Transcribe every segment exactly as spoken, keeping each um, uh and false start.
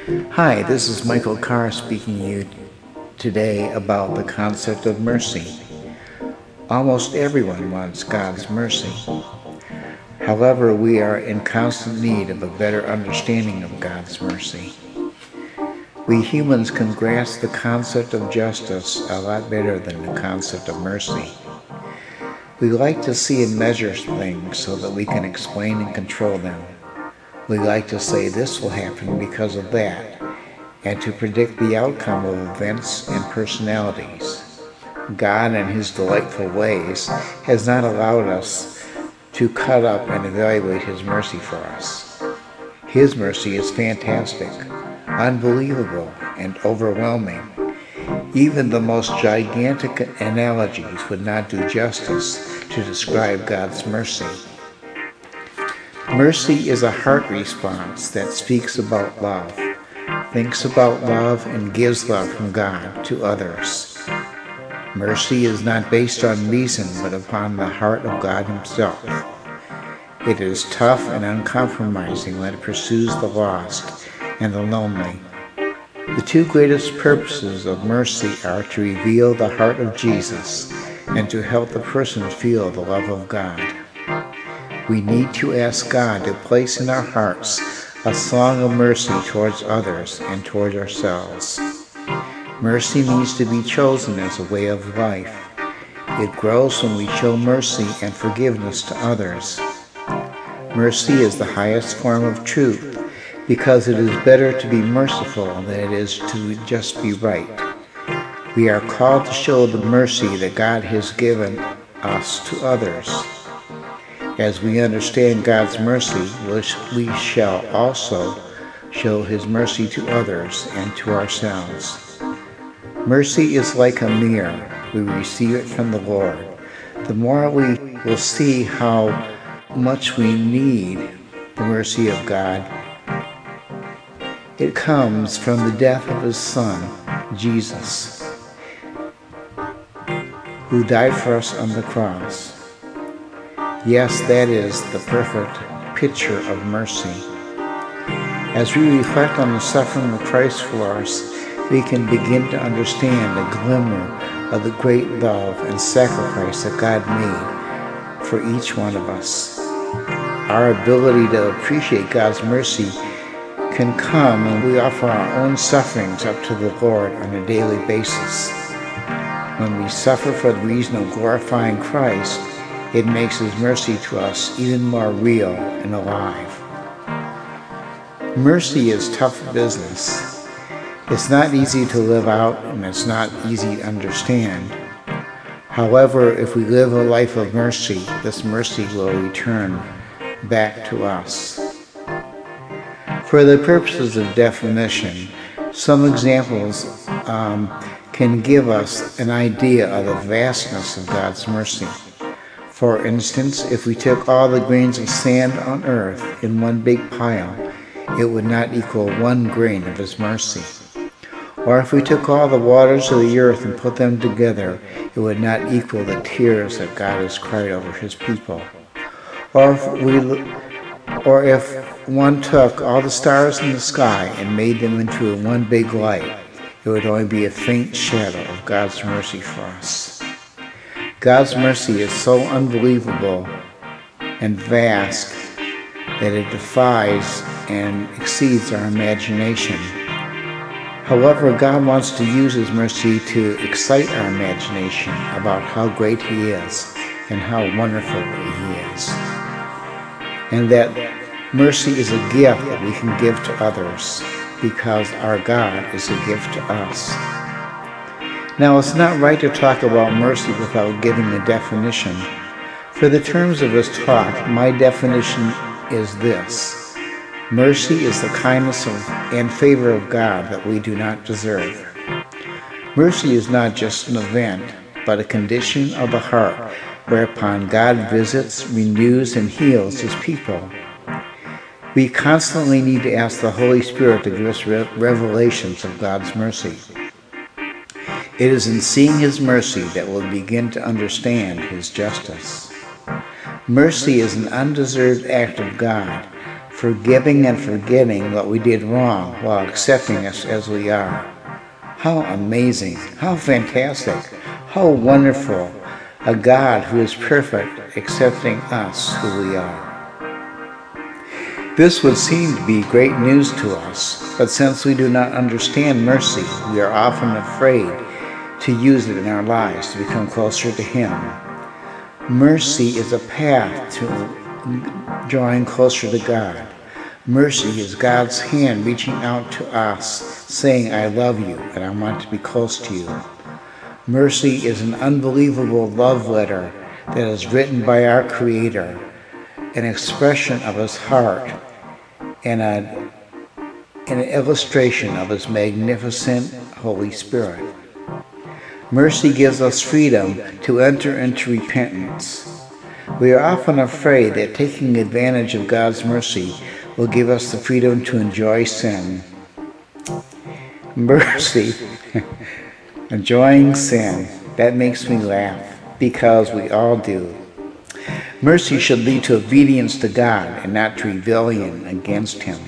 Hi, this is Michael Carr speaking to you today about the concept of mercy. Almost everyone wants God's mercy. However, we are in constant need of a better understanding of God's mercy. We humans can grasp the concept of justice a lot better than the concept of mercy. We like to see and measure things so that we can explain and control them. We like to say this will happen because of that, and to predict the outcome of events and personalities. God, in His delightful ways, has not allowed us to cut up and evaluate His mercy for us. His mercy is fantastic, unbelievable, and overwhelming. Even the most gigantic analogies would not do justice to describe God's mercy. Mercy is a heart response that speaks about love, thinks about love, and gives love from God to others. Mercy is not based on reason, but upon the heart of God Himself. It is tough and uncompromising when it pursues the lost and the lonely. The two greatest purposes of mercy are to reveal the heart of Jesus and to help the person feel the love of God. We need to ask God to place in our hearts a song of mercy towards others and towards ourselves. Mercy needs to be chosen as a way of life. It grows when we show mercy and forgiveness to others. Mercy is the highest form of truth because it is better to be merciful than it is to just be right. We are called to show the mercy that God has given us to others. As we understand God's mercy, we shall also show His mercy to others and to ourselves. Mercy is like a mirror. We receive it from the Lord. The more we will see how much we need the mercy of God, it comes from the death of His Son, Jesus, who died for us on the cross. Yes, that is the perfect picture of mercy. As we reflect on the suffering of Christ for us, we can begin to understand a glimmer of the great love and sacrifice that God made for each one of us. Our ability to appreciate God's mercy can come when we offer our own sufferings up to the Lord on a daily basis. When we suffer for the reason of glorifying Christ, it makes His mercy to us even more real and alive. Mercy is tough business. It's not easy to live out, and it's not easy to understand. However, if we live a life of mercy, this mercy will return back to us. For the purposes of definition, some examples um, can give us an idea of the vastness of God's mercy. For instance, if we took all the grains of sand on earth in one big pile, it would not equal one grain of His mercy. Or if we took all the waters of the earth and put them together, it would not equal the tears that God has cried over His people. Or if we, or if one took all the stars in the sky and made them into one big light, it would only be a faint shadow of God's mercy for us. God's mercy is so unbelievable and vast that it defies and exceeds our imagination. However, God wants to use His mercy to excite our imagination about how great He is and how wonderful He is. And that mercy is a gift that we can give to others because our God is a gift to us. Now, it's not right to talk about mercy without giving a definition. For the terms of this talk, my definition is this: mercy is the kindness of, and favor of God that we do not deserve. Mercy is not just an event, but a condition of the heart whereupon God visits, renews, and heals His people. We constantly need to ask the Holy Spirit to give us re- revelations of God's mercy. It is in seeing His mercy that we'll begin to understand His justice. Mercy is an undeserved act of God, forgiving and forgetting what we did wrong while accepting us as we are. How amazing, how fantastic, how wonderful, a God who is perfect accepting us who we are. This would seem to be great news to us, but since we do not understand mercy, we are often afraid to use it in our lives to become closer to Him. Mercy is a path to drawing closer to God. Mercy is God's hand reaching out to us, saying, I love you and I want to be close to you. Mercy is an unbelievable love letter that is written by our Creator, an expression of His heart, and a, an illustration of His magnificent Holy Spirit. Mercy gives us freedom to enter into repentance. We are often afraid that taking advantage of God's mercy will give us the freedom to enjoy sin. Mercy, enjoying sin, that makes me laugh, because we all do. Mercy should lead to obedience to God and not to rebellion against Him.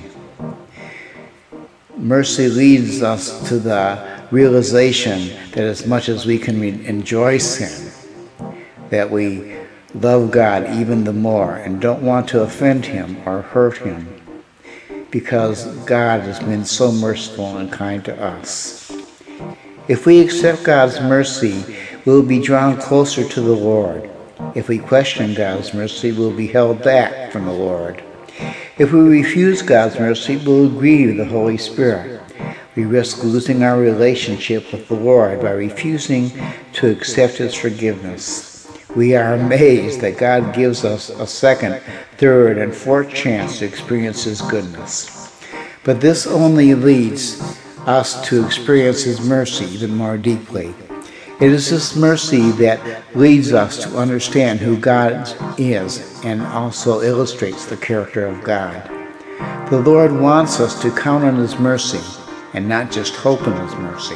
Mercy leads us to the realization that as much as we can re- enjoy sin, that we love God even the more and don't want to offend Him or hurt Him, because God has been so merciful and kind to us. If we accept God's mercy, we will be drawn closer to the Lord. If we question God's mercy, we will be held back from the Lord. If we refuse God's mercy, we will grieve the Holy Spirit. We risk losing our relationship with the Lord by refusing to accept His forgiveness. We are amazed that God gives us a second, third, and fourth chance to experience His goodness. But this only leads us to experience His mercy even more deeply. It is this mercy that leads us to understand who God is and also illustrates the character of God. The Lord wants us to count on His mercy and not just hope in His mercy.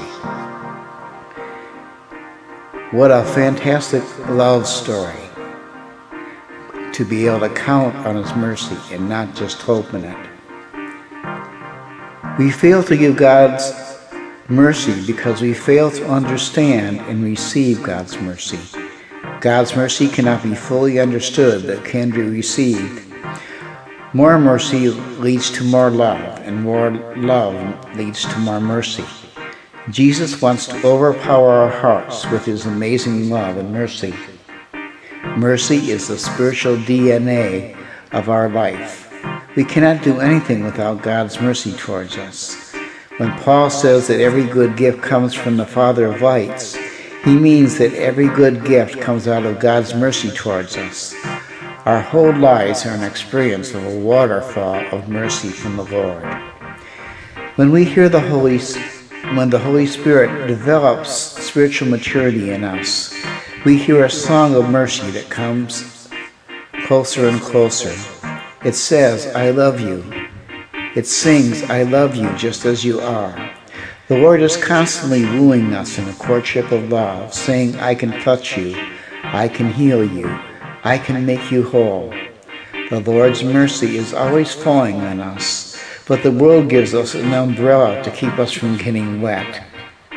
What a fantastic love story, to be able to count on His mercy and not just hope in it. We fail to give God's mercy because we fail to understand and receive God's mercy. God's mercy cannot be fully understood but can be received. More mercy leads to more love, and more love leads to more mercy. Jesus wants to overpower our hearts with His amazing love and mercy. Mercy is the spiritual D N A of our life. We cannot do anything without God's mercy towards us. When Paul says that every good gift comes from the Father of lights, he means that every good gift comes out of God's mercy towards us. Our whole lives are an experience of a waterfall of mercy from the Lord. When we hear the Holy, when the Holy Spirit develops spiritual maturity in us, we hear a song of mercy that comes closer and closer. It says, I love you. It sings, I love you just as you are. The Lord is constantly wooing us in a courtship of love, saying, I can touch you, I can heal you, I can make you whole. The Lord's mercy is always falling on us, but the world gives us an umbrella to keep us from getting wet.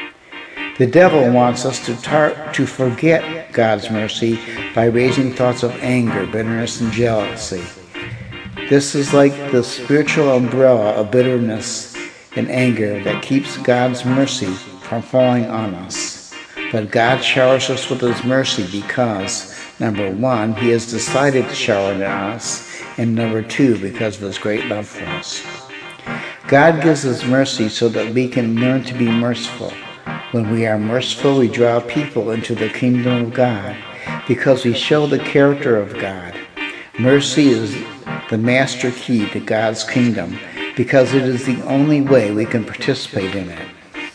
The devil wants us to, tar- to forget God's mercy by raising thoughts of anger, bitterness, and jealousy. This is like the spiritual umbrella of bitterness and anger that keeps God's mercy from falling on us. But God showers us with His mercy because, number one, He has decided to shower it on us, and number two, because of His great love for us. God gives His mercy so that we can learn to be merciful. When we are merciful, we draw people into the kingdom of God because we show the character of God. Mercy is the master key to God's kingdom because it is the only way we can participate in it.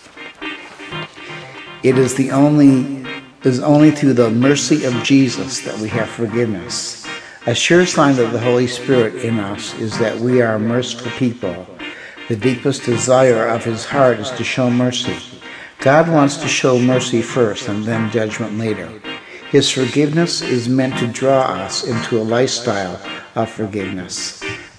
It is the only It is only through the mercy of Jesus that we have forgiveness. A sure sign of the Holy Spirit in us is that we are merciful people. The deepest desire of His heart is to show mercy. God wants to show mercy first and then judgment later. His forgiveness is meant to draw us into a lifestyle of forgiveness.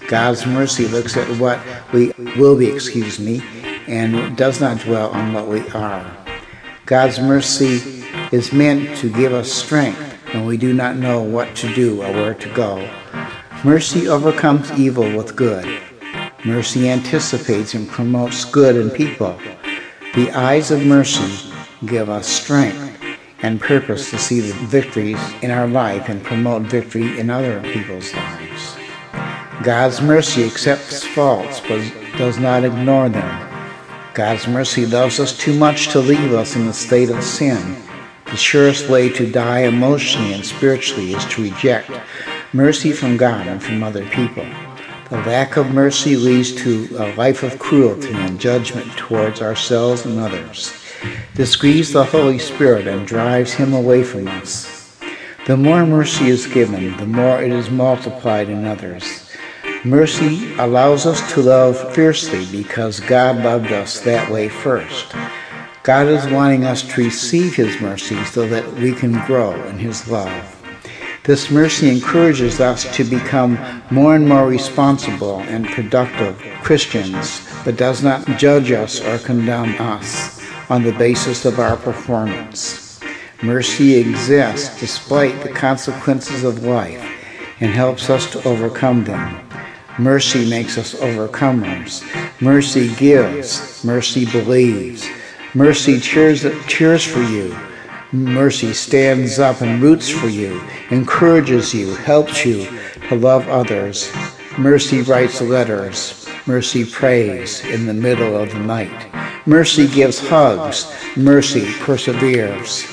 God's mercy looks at what we will be, excuse me, and does not dwell on what we are. God's mercy is meant to give us strength when we do not know what to do or where to go. Mercy overcomes evil with good. Mercy anticipates and promotes good in people. The eyes of mercy give us strength and purpose to see the victories in our life and promote victory in other people's lives. God's mercy accepts faults but does not ignore them. God's mercy loves us too much to leave us in a state of sin. The surest way to die emotionally and spiritually is to reject mercy from God and from other people. The lack of mercy leads to a life of cruelty and judgment towards ourselves and others. This grieves the Holy Spirit and drives Him away from us. The more mercy is given, the more it is multiplied in others. Mercy allows us to love fiercely because God loved us that way first. God is wanting us to receive His mercy so that we can grow in His love. This mercy encourages us to become more and more responsible and productive Christians, but does not judge us or condemn us on the basis of our performance. Mercy exists despite the consequences of life and helps us to overcome them. Mercy makes us overcomers. Mercy gives. Mercy believes. Mercy cheers, cheers for you. Mercy stands up and roots for you, encourages you, helps you to love others. Mercy writes letters. Mercy prays in the middle of the night. Mercy gives hugs. Mercy perseveres.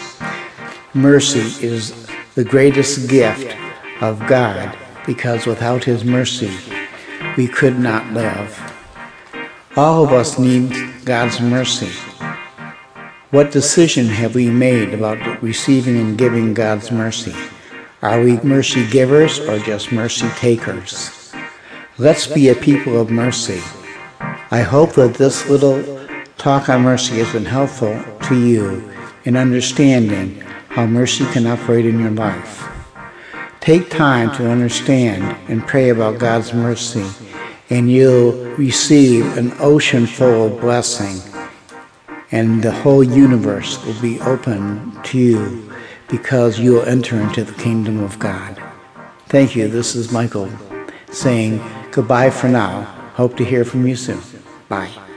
Mercy is the greatest gift of God because without His mercy, we could not live. All of us need God's mercy. What decision have we made about receiving and giving God's mercy? Are we mercy givers or just mercy takers? Let's be a people of mercy. I hope that this little talk on mercy has been helpful to you in understanding how mercy can operate in your life. Take time to understand and pray about God's mercy, and you'll receive an ocean full of blessing. And the whole universe will be open to you because you will enter into the kingdom of God. Thank you. This is Michael saying goodbye for now. Hope to hear from you soon. Bye.